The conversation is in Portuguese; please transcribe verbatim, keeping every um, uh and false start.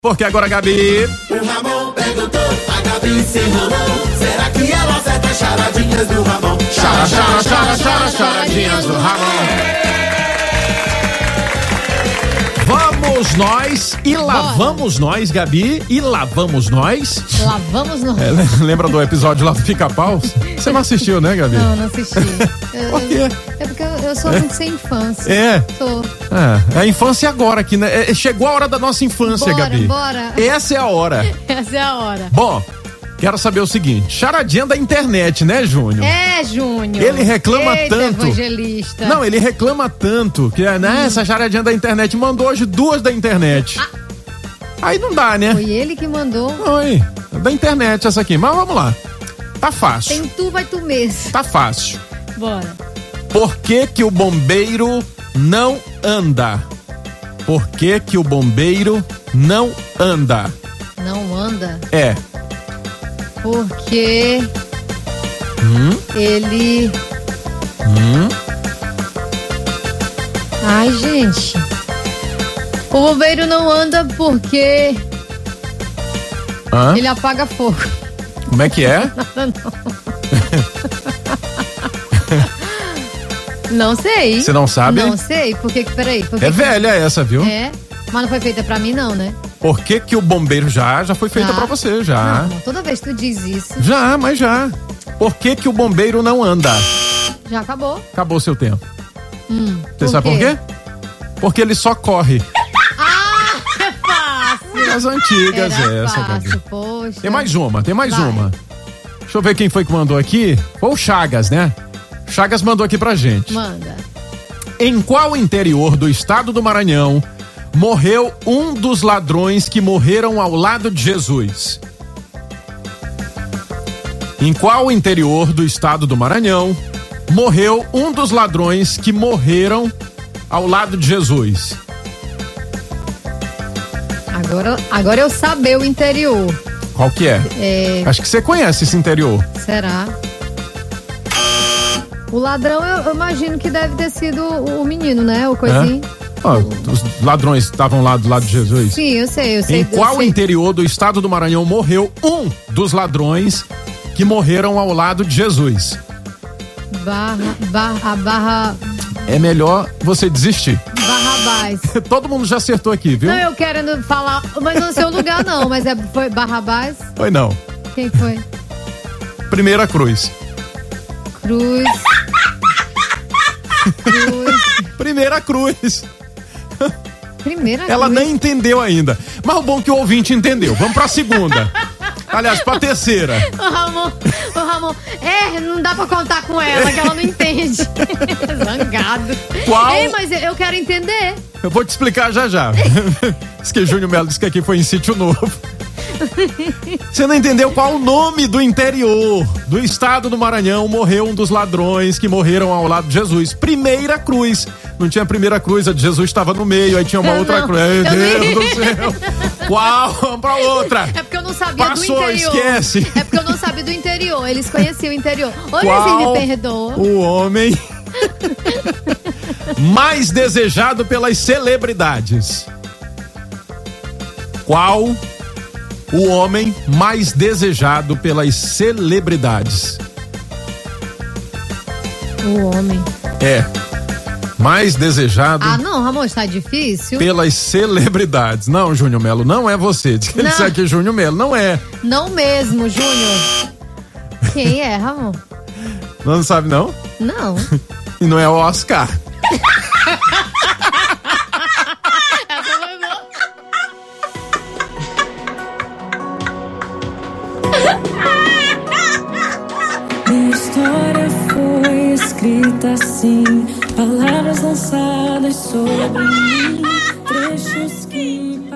Porque agora, Gabi... O Ramon perguntou, a Gabi se enrolou. Será que ela acerta as charadinhas do Ramon? Chara, chara, chara, chara, charadinhas do Ramon. Vamos nós e lá Bora. vamos nós, Gabi, e lá vamos nós. Lá vamos nós. É, lembra do episódio lá do Pica-Pau? Você não assistiu, né, Gabi? Não, não assisti. Eu, Por quê? É porque eu, eu sou muito sem infância. É. Sou. É, é a infância agora aqui, né? É, chegou a hora da nossa infância, Bora, Gabi. bora. Essa é a hora. Essa é a hora. Bom, quero saber o seguinte, charadinha da internet, né, Júnior? É, Júnior. Ele reclama Eita, tanto. evangelista. Não, ele reclama tanto que, né, essa charadinha da internet mandou hoje duas da internet. Ah. Aí não dá, né? Foi ele que mandou. Oi, da internet essa aqui. Mas vamos lá. Tá fácil. Tem tu, vai tu mesmo. Tá fácil. Bora. Por que que o bombeiro não anda? Por que que o bombeiro não anda? Não anda É. porque Hum? ele... Hum? Ai, gente. O bombeiro não anda porque Hã? ele apaga fogo. Como é que é? Não sei. Você não sabe? Não sei. Por que que, peraí. Por que É que- velha essa, viu? É, mas não foi feita pra mim não, né? Por que que o bombeiro já, já foi feita Já. pra você, já. Não, toda vez que tu diz isso, Já, mas já. Por que que o bombeiro não anda? já acabou. Acabou o seu tempo. Hum, Você sabe por quê? Porque ele só corre. Ah, é fácil. As antigas Era essa, fácil, Gabi. poxa. Tem mais uma, tem mais Vai. uma. Deixa eu ver quem foi que mandou aqui. Foi o Chagas, né? Chagas mandou aqui pra gente. Manda. Em qual interior do estado do Maranhão morreu um dos ladrões que morreram ao lado de Jesus? Em qual interior do estado do Maranhão morreu um dos ladrões que morreram ao lado de Jesus? Agora, agora eu saber o interior. Qual que é? É, Acho que você conhece esse interior. será? O ladrão, eu, eu imagino que deve ter sido o menino, né? O coisinho. Ó, os ladrões estavam lá do lado de Jesus. Sim, eu sei, eu sei. Em eu qual sei. interior do estado do Maranhão morreu um dos ladrões que morreram ao lado de Jesus? Barra, barra, a barra, É melhor você desistir. Barrabás. Todo mundo já acertou aqui, viu? Não, eu querendo falar, mas não sei o lugar não, mas é, foi Barrabás. Foi não. Quem foi? Primeira cruz. Cruz. Cruz. Primeira cruz. Primeira Ela cruz. nem entendeu ainda. Mas o bom é que o ouvinte entendeu. Vamos pra segunda. Aliás, pra terceira. O Ramon, o Ramon, é, não dá pra contar com ela, que ela não entende. Zangado. Qual? Ei, mas eu quero entender. Eu vou te explicar já já. Diz que Júnior Melo disse que aqui foi em Sítio Novo. Você não entendeu qual o nome do interior do estado do Maranhão morreu um dos ladrões que morreram ao lado de Jesus? Primeira cruz. Não tinha a primeira cruz, a de Jesus estava no meio, aí tinha uma Eu outra não, cruz. Meu eu Deus nem- do céu. Qual? Vamos pra outra. É porque eu não sabia Passou, do interior. esquece. É porque eu não sabia do interior. Eles conheciam o interior. Olha, Qual me perdoa. o homem mais desejado pelas celebridades? Qual o homem mais desejado pelas celebridades? O homem. É. Mais desejado Ah, não, Ramon, está difícil. pelas celebridades. Não, Júnior Melo, não é você. Diz que ele Não. disse aqui, Júnior Melo, não é. Não mesmo, Júnior. Quem é, Ramon? Não sabe, não? Não. E não é o Oscar. Essa foi boa. Minha história foi escrita assim, palavras lançadas sobre mim, trechos que